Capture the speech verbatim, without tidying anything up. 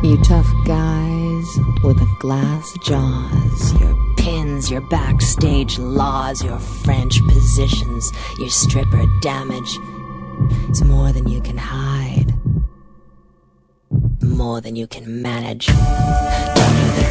You tough guys with the glass jaws, your pins, your backstage laws, your French positions, your stripper damage. It's more than you can hide, more than you can manage. Don't you think